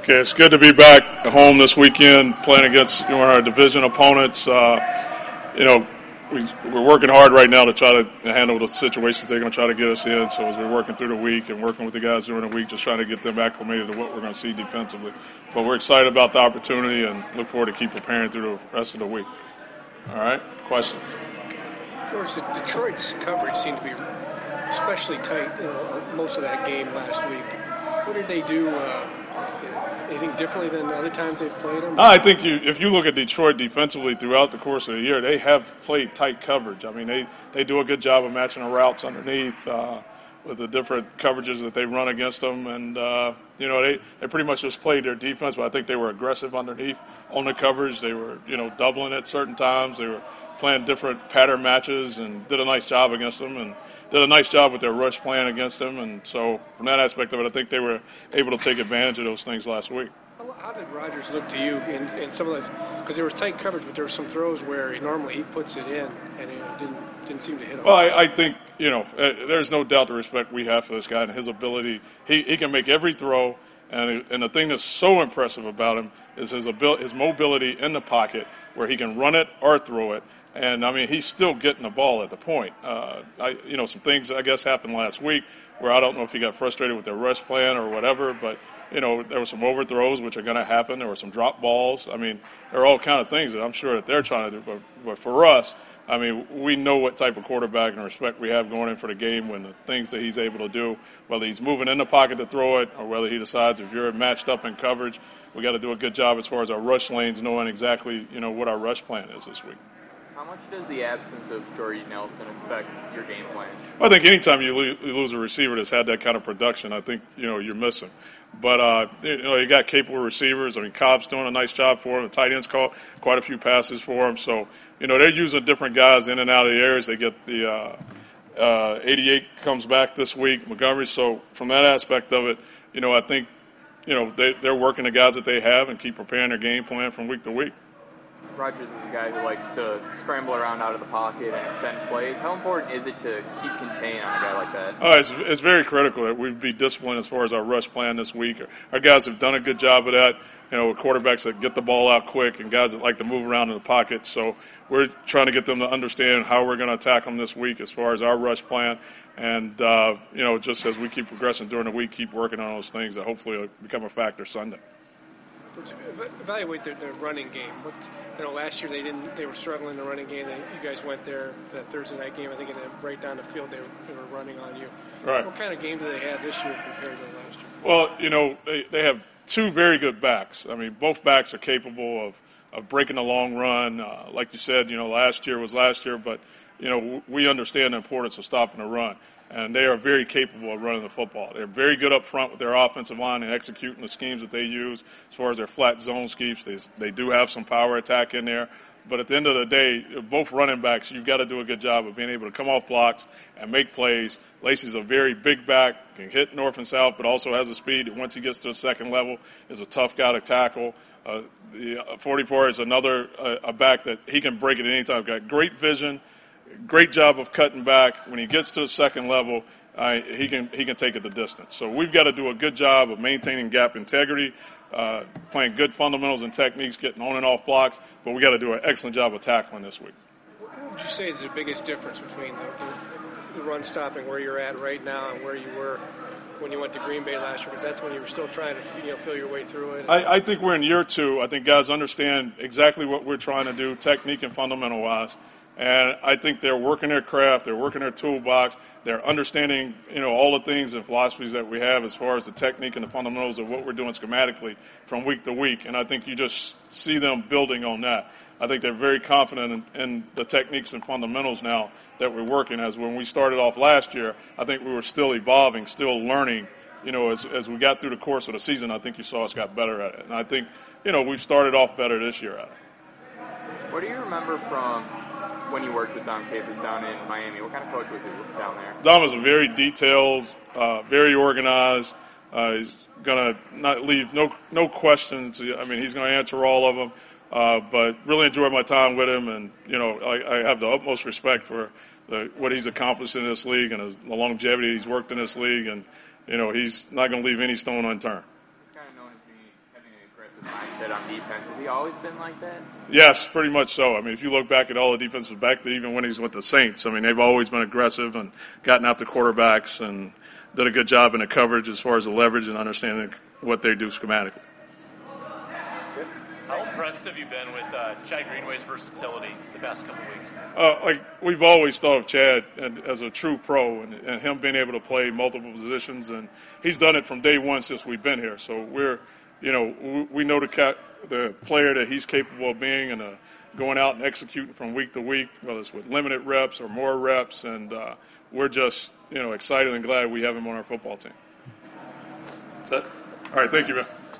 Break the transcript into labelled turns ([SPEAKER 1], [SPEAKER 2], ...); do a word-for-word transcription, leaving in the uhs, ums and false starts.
[SPEAKER 1] Okay, it's good to be back at home this weekend playing against you know, our division opponents. Uh, you know, we, we're working hard right now to try to handle the situations they're going to try to get us in. So as we're working through the week and working with the guys during the week, just trying to get them acclimated to what we're going to see defensively. But we're excited about the opportunity and look forward to keep preparing through the rest of the week. All right, questions?
[SPEAKER 2] George, Detroit's coverage seemed to be especially tight you know, most of that game last week. What did they do? Uh, anything differently than other times they've played them?
[SPEAKER 1] I think you, if you look at Detroit defensively throughout the course of the year, they have played tight coverage. I mean, they, they do a good job of matching the routes underneath uh, with the different coverages that they run against them. And, uh, you know, they, they pretty much just played their defense, but I think they were aggressive underneath on the coverage. They were, you know, doubling at certain times. They were playing different pattern matches and did a nice job against them and did a nice job with their rush plan against them. And so from that aspect of it, I think they were able to take advantage of those things last week.
[SPEAKER 2] How did Rodgers look to you in, in some of those? Because there was tight coverage, but there were some throws where he, normally he puts it in and it didn't didn't seem to hit him.
[SPEAKER 1] Well, I, I think, you know, uh, there's no doubt the respect we have for this guy and his ability. He, he can make every throw. And, and the thing that's so impressive about him is his ability, his mobility in the pocket where he can run it or throw it. And, I mean, he's still getting the ball at the point. Uh, I, you know, some things, I guess, happened last week where I don't know if he got frustrated with their rush plan or whatever, but, you know, there were some overthrows, which are going to happen. There were some drop balls. I mean, there are all kind of things that I'm sure that they're trying to do. But, but for us, I mean, we know what type of quarterback and respect we have going in for the game when the things that he's able to do, whether he's moving in the pocket to throw it or whether he decides if you're matched up in coverage, we got to do a good job as far as our rush lanes, knowing exactly, you know, what our rush plan is this week.
[SPEAKER 3] How much does the absence of Jordy Nelson affect your game plan?
[SPEAKER 1] Well, I think anytime you, lo- you lose a receiver that's had that kind of production, I think, you know, you're missing. But, uh, you know, you got capable receivers. I mean, Cobb's doing a nice job for him. The tight ends caught quite a few passes for him. So, you know, they're using different guys in and out of the areas. They get the uh, uh, eighty-eight comes back this week, Montgomery. So from that aspect of it, you know, I think, you know, they, they're working the guys that they have and keep preparing their game plan from week to week.
[SPEAKER 3] Rodgers is a guy who likes to scramble around out of the pocket and extend plays. How important is it to keep contained on a guy like that?
[SPEAKER 1] Oh, it's, it's very critical that we be disciplined as far as our rush plan this week. Our guys have done a good job of that, you know, with quarterbacks that get the ball out quick and guys that like to move around in the pocket. So we're trying to get them to understand how we're going to attack them this week as far as our rush plan. And, uh, you know, just as we keep progressing during the week, keep working on those things that hopefully will become a factor Sunday.
[SPEAKER 2] Evaluate their, their running game. What, you know, last year they didn't. They were struggling in the running game. They, you guys went there that Thursday night game. I think, and then right down the field they were, they were running on you.
[SPEAKER 1] Right.
[SPEAKER 2] What kind of game do they have this year compared to last year?
[SPEAKER 1] Well, you know, they, they have two very good backs. I mean, both backs are capable of, of breaking the long run. Uh, like you said, you know, last year was last year, but you know, we understand the importance of stopping the run. And they are very capable of running the football. They're very good up front with their offensive line and executing the schemes that they use as far as their flat zone schemes. They, they do have some power attack in there. But at the end of the day, both running backs, you've got to do a good job of being able to come off blocks and make plays. Lacey's a very big back, can hit north and south, but also has a speed that once he gets to the second level is a tough guy to tackle. Uh, the forty-four is another uh, a back that he can break it at any time. Got great vision. Great job of cutting back. When he gets to the second level, uh, he can he can take it the distance. So we've got to do a good job of maintaining gap integrity, uh, playing good fundamentals and techniques, getting on and off blocks, but we got to do an excellent job of tackling this week.
[SPEAKER 2] What would you say is the biggest difference between the, the, the run stopping where you're at right now and where you were when you went to Green Bay last year? Because that's when you were still trying to you know feel your way through it.
[SPEAKER 1] I, I think we're in year two. I think guys understand exactly what we're trying to do, technique and fundamental wise. And I think they're working their craft, they're working their toolbox, they're understanding, you know, all the things and philosophies that we have as far as the technique and the fundamentals of what we're doing schematically from week to week. And I think you just see them building on that. I think they're very confident in, in the techniques and fundamentals now that we're working. As when we started off last year, I think we were still evolving, still learning. You know, as as we got through the course of the season, I think you saw us got better at it. And I think, you know, we've started off better this year at it.
[SPEAKER 3] What do you remember from when you worked with Dom Capers down in Miami? What kind of coach was he down there?
[SPEAKER 1] Dom is a very detailed, uh, very organized. Uh, he's going to not leave no no questions. I mean, he's going to answer all of them. Uh, but really enjoyed my time with him, and you know, I, I have the utmost respect for the, what he's accomplished in this league and his, the longevity he's worked in this league, and you know, he's not going to leave any stone unturned.
[SPEAKER 3] He's kind of known as being defensive mindset on defense. Has he always been like that?
[SPEAKER 1] Yes, pretty much so. I mean, if you look back at all the defensive back, even when he's with the Saints, I mean, they've always been aggressive and gotten after quarterbacks and did a good job in the coverage as far as the leverage and understanding what they do schematically.
[SPEAKER 4] How impressed have you been with uh, Chad Greenway's versatility the past couple weeks?
[SPEAKER 1] Uh, like we've always thought of Chad as a true pro, and, and him being able to play multiple positions, and he's done it from day one since we've been here. So we're, you know, we, we know the cat, the player that he's capable of being, and uh, going out and executing from week to week, whether it's with limited reps or more reps, and uh, we're just, you know, excited and glad we have him on our football team. Is that? All right, thank you, man.